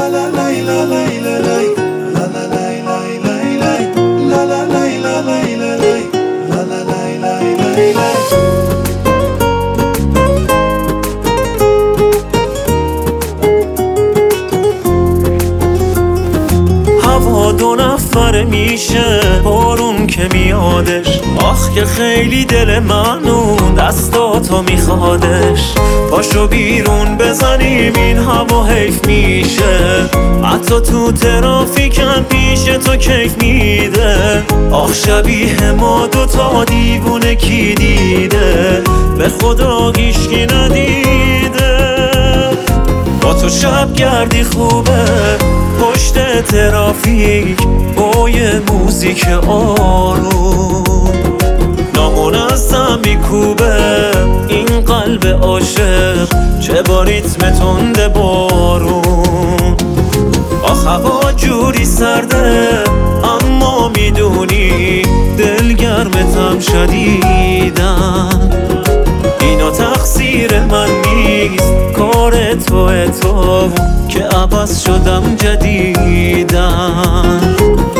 هوا دو نفره میشه بارون که میادش، آخ که خیلی دل منو دستاتو میخوادش. پاشو بیرون بزنیم این هوا حیف میشه، حتی تو ترافیکم پیش تو کیف میده. آخ شبیه ما دوتا دیوونه کی دیده، به خدا هیچکی ندیده. با تو شب گردی خوبه پشت ترافیک با یه موزیک آروم، نامنظم میکوبه این قلب عاشق چه با ریتم تند بارون. آخ هوا جوری سرده اما میدونی دلگرمتم شدیدم. اینا تقصیر من نیست کار توه تو که عوض شدم جدیدم.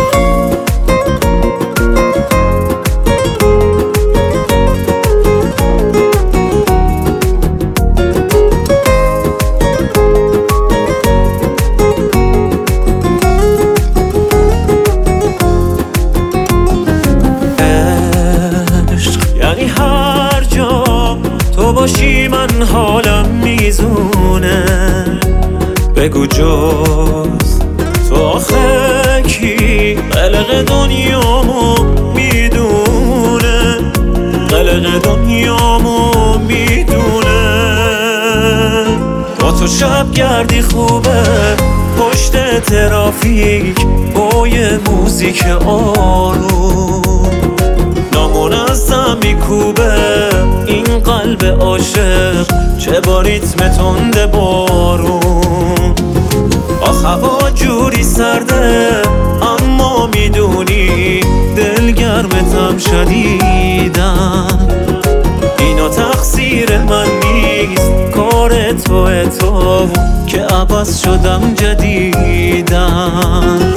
یعنی هر جا تو باشی من حالم میزونه، بگو جز تو آخه کی قلق دنیامو میدونه، قلق دنیامو میدونه. با تو شب گردی خوبه پشت ترافیک با یه موزیک آروم، نامنظم میکوبه این قلب عاشق چه با ریتم تند بارون. آخ هوا جوری سرده اما میدونی دلگرمتم شدیدم. اینا تقصیر من نیست کار توه تو که عوض شدم جدیدم.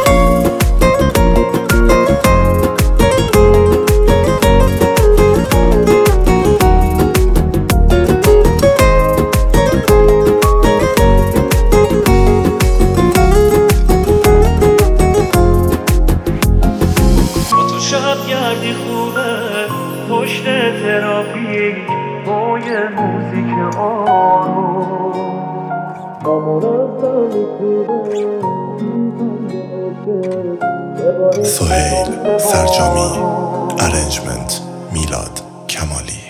شب گردی خوبه پشت ترافیک با یه موزیک سهیل سرجامی، ارنجمنت میلاد کمالی.